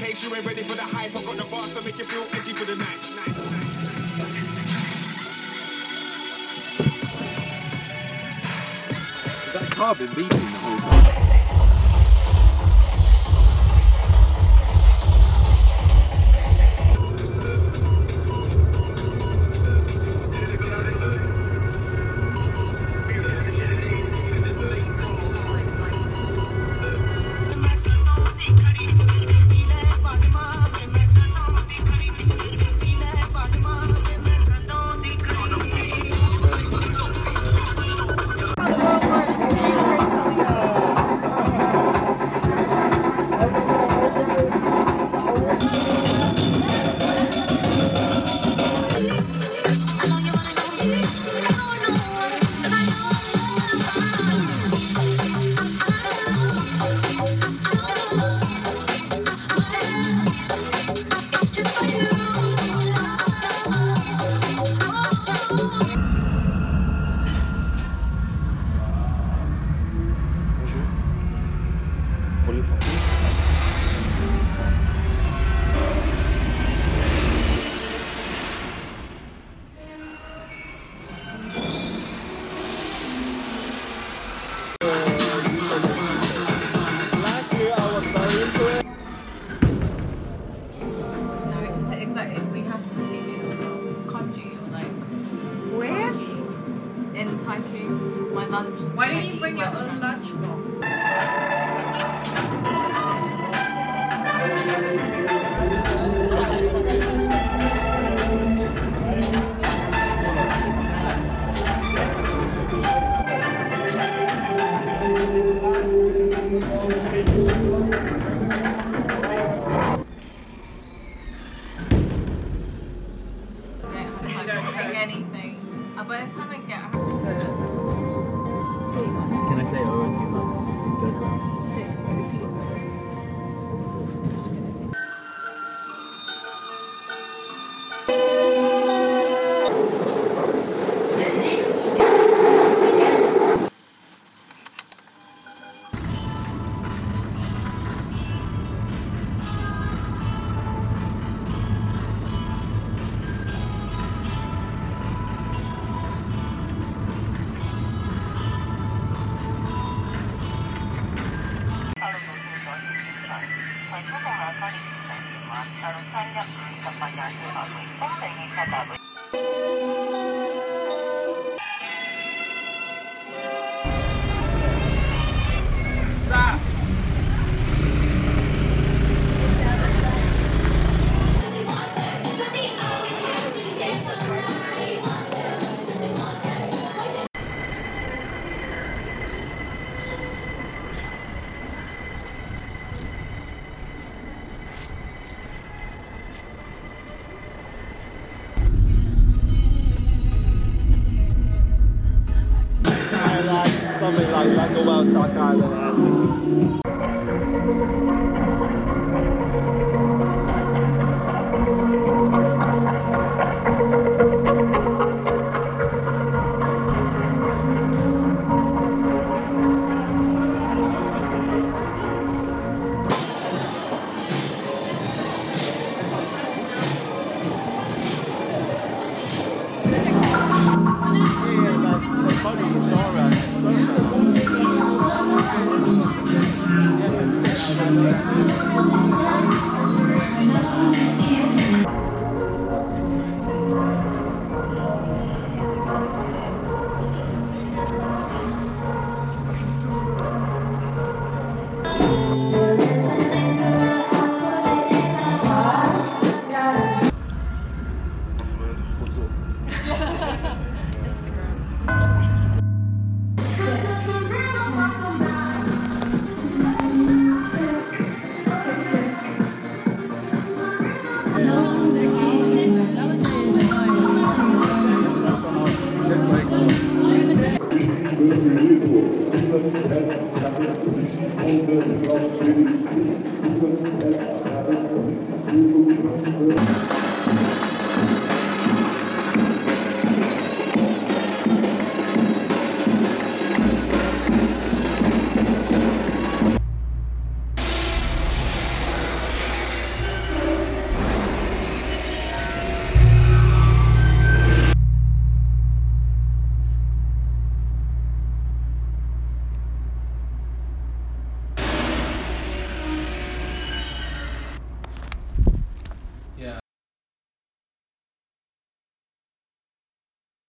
case you ain't ready for the hype, I got the bars to make you feel edgy for the night. Is that car been beeping the whole time? Why don't you bring your own lunchbox? Anything. By the time I get home. Can I say over to you, Mum? Good. Something like that, go outside Island. Thank you.